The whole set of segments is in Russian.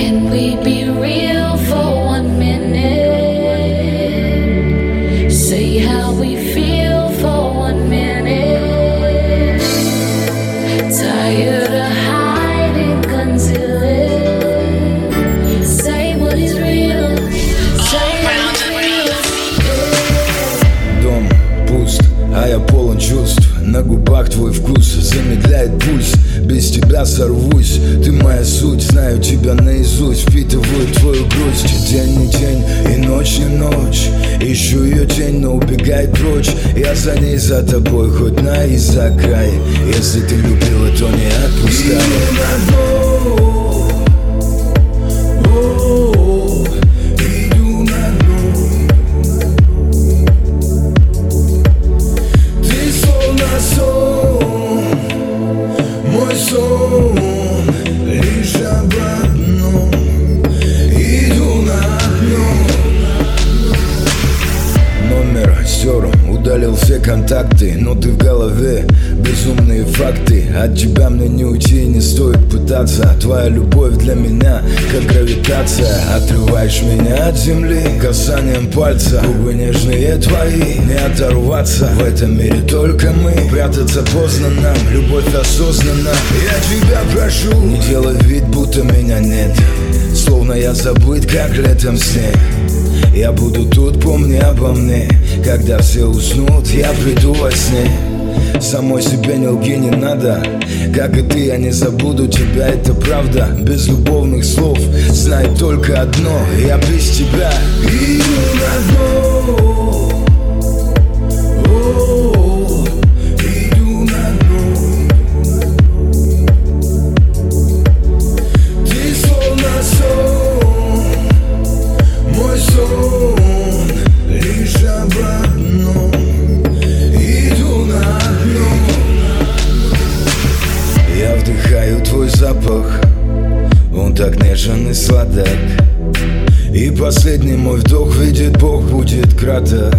Can we be real for 1 minute? Say how we feel for 1 minute. Tired of hiding, concealing. Say what is real. Say what is real. Дом пуст, а я полон чувств. На губах твой вкус замедляет пульс. Без тебя сорвусь, ты моя суть. Знаю тебя наизусть, впитываю твою грусть. День не день и ночь не ночь. Ищу ее тень, но убегает прочь. Я за ней, за тобой, хоть на и за край. Если ты любила, то не отпускай. Лишь об одном, иду на дно. Номер стер, удалил все контакты, но ты в голове, безумные факты. От тебя мне не уйти, не стоит пытаться. Твоя любовь для меня, как гравитация. Отрываешь меня от земли касанием пальца. Губы нежные твои, не оторваться. В этом мире только мы, прятаться поздно нам. Любовь осознанна. Я тебя прошу, не делай вид, будто меня нет. Словно я забыт, как летом снег. Я буду тут, помни обо мне. Когда все уснут, я приду во сне. Самой себе не лги, не надо. Как и ты, я не забуду тебя, это правда. Без любовных слов, знай только одно: я без тебя иду на дно. Иду на дно. Ты словно сон, мой сон, лишь об одном. Иду на дно. Я вдыхаю твой запах, он так нежен и сладок. И последний мой вдох, видит Бог, будет краток.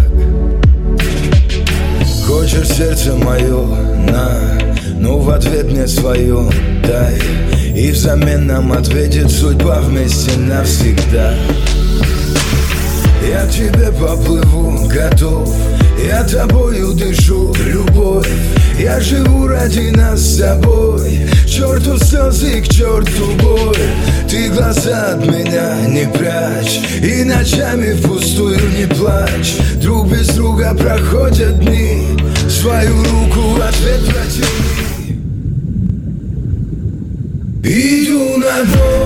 Хочешь сердце мое, на, но в ответ мне свое дай. И взамен нам ответит судьба вместе навсегда. Я к тебе поплыву, готов. Я тобою дышу, любовь. Я живу ради нас с тобой. К черту слезы, к черту боль. Ты глаза от меня не прячь, и ночами впустую не плачь. Друг без друга проходят дни, свою руку в ответ протяни. Иду на дно.